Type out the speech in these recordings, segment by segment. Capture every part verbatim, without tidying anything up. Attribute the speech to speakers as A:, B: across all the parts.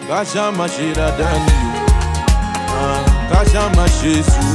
A: Kashama shira dani Kashama shesu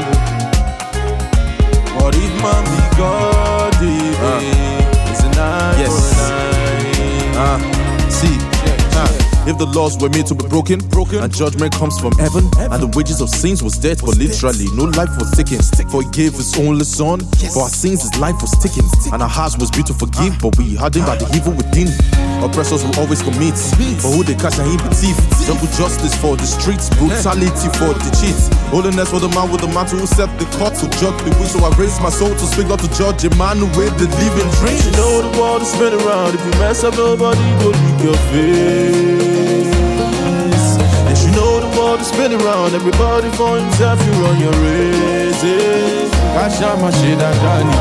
A: What if man be God uh, It's a night yes. for a night uh, See uh. If the laws were made to be broken, broken, and judgment comes from heaven, heaven, and the wages of sins was death, was but literally death. No life was taken. For he gave his only son, yes. For our sins his life was taken, and our hearts was built to forgive, uh, but we hardened uh, by the evil within. Oppressors will always commit, for who they catch and he be thief. Jungle justice for the streets, brutality for the cheats. Holiness for the man with the mantle who set the court to judge the weak. So I raise my soul to speak, not to judge a man who with the living dream. You know the world is spinning around. If you mess up, nobody go lick your face. And you know the world is spinning around. Everybody for himself, you run your races. Kashama shida dani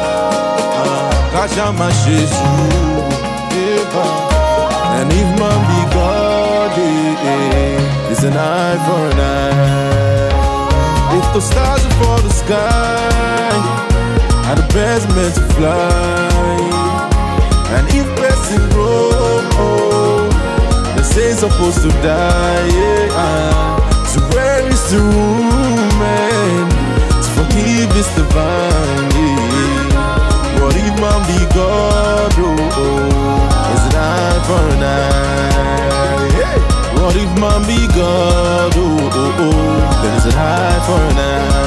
A: Kashama shesu. And if man be God, it's an eye for an eye. If the stars are for the sky, are the best meant to fly. And if blessing grow, they say supposed to die. Yeah. So where is the room, man? To forgive is divine. Yeah. What if man be God? Oh, oh. Is an eye for an eye? Hey. What if man be God? Oh, oh, oh. Then it's an eye for an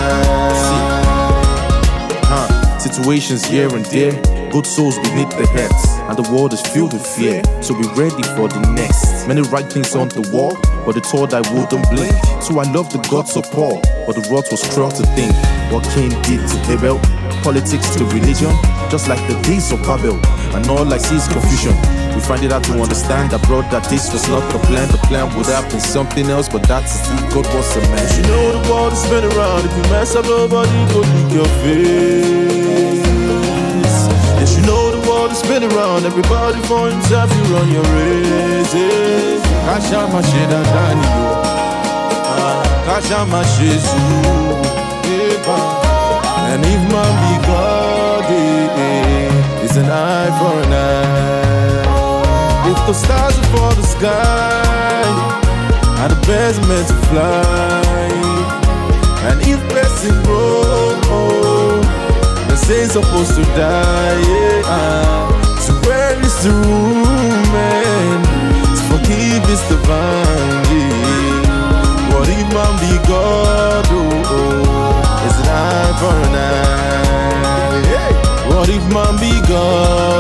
A: eye. See, huh? Situations here and there, good souls beneath the heads, and the world is filled with fear. So be ready for the next. Many right things on the wall, but they told I wouldn't blink. So I love the gods of Paul, but the wrath was cruel to think what Cain did to Abel. Politics to religion, just like the days of Babel, and all I see is confusion. We find it hard to understand that, bro, that this was not the plan. The plan would have been something else, but that's if God was a man. You know the world is spinning around. If you mess up, nobody go lick your face. Yes, you know the world is spinning around. Everybody for himself, you run your races. Kashama shida dani Kashama shesu. And if man be God, it's an eye for an eye. If the stars are for the sky, are the best meant to fly. And if blessing grow, they say supposed to die. Yeah. So where is the room, man? To forgive is divine. Yeah. What if man be God? Oh, oh. Is an eye for an eye? Hey. What if man be God?